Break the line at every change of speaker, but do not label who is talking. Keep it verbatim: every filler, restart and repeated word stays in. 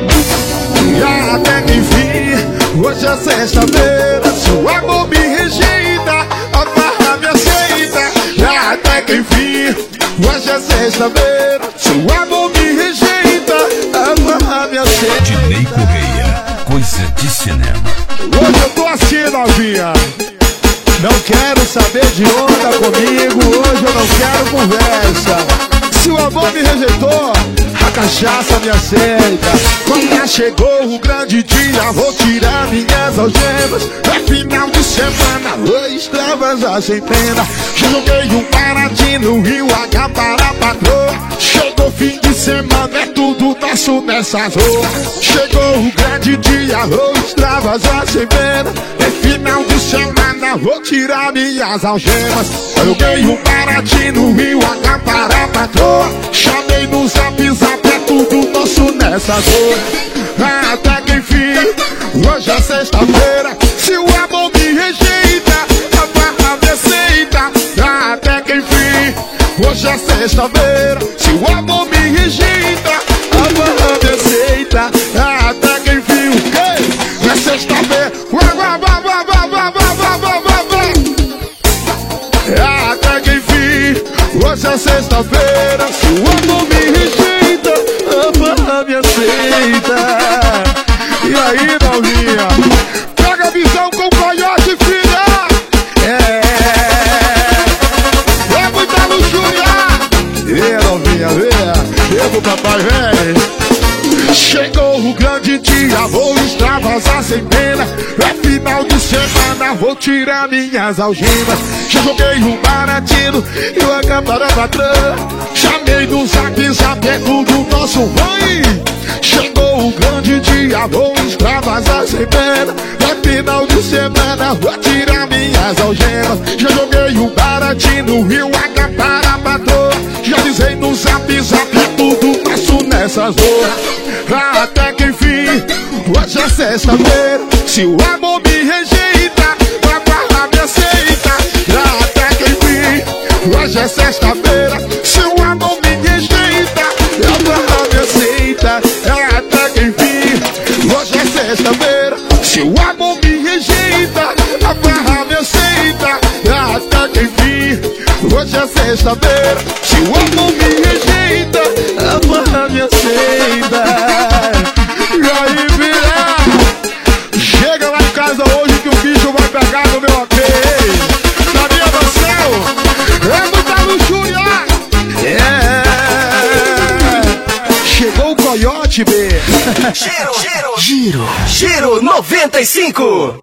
E até que enfim, hoje é sexta-feira, se o amor me rejeita, a farra me aceita. E até que enfim, hoje é sexta-feira, se o amor me rejeita, a farra me aceita.
Dinei Correia, coisa de cinema.
Hoje eu tô assim, novinha. Não quero saber de onda comigo, hoje eu não quero conversa. Se o amor me rejeitou, a cachaça me aceita. Quando chegou o grande dia, vou tirar minhas algemas. É final de semana, vou extravasar sem pena. Joguei um Paraty no Rio H para a patroa. Chegou fim de semana, é tudo nosso nessa rua. Chegou o grande dia, vou extravasar sem pena. É final de semana, vou tirar minhas algemas. Joguei um Paraty no Rio H para a patroa. Chamei no zap zap, é tudo nosso nessa dor. Até que enfim, hoje é sexta-feira, se o amor me rejeita, a barra me aceita. Até que enfim, hoje é sexta-feira, se o amor me rejeita, a barra me aceita. Até que enfim, o quê? É sexta-feira. Até que enfim, hoje é sexta-feira, se o amor me rejeita, a barra me aceita. E aí, novinha, pega a visão com o Coyote, filha. É, é muita luxúria. E novinha, vê, vê pro papai, vem. Chegou o grande dia, vou extravasar sem pena. É final de semana, vou tirar minhas algemas. Já joguei um baratinho e o acampara patrão. Chamei no zap zap, é tudo nosso ruim. Chegou o grande dia, vou extravasar sem pena. É final de semana, vou tirar minhas algemas. Já joguei um baratinho no Rio H para a patrão. Já dizei no zap zap, é tudo nosso nessas horas. Até que enfim, hoje é sexta-feira, se o amor me rejeita, a barra me aceita. Até que enfim, hoje é sexta-feira, se o amor me rejeita, a barra me aceita. Até que enfim, hoje é sexta-feira, se o amor me rejeita, a barra me aceita. Até que enfim, hoje é sexta-feira, se o amor me rejeita, a barra me aceita. E aí, filha, chega lá em casa hoje que o bicho vai pegar no meu A P. Na minha mansão, é muita luxúria. É, chegou o Coyote, B.
Giro, giro, giro, giro noventa e cinco.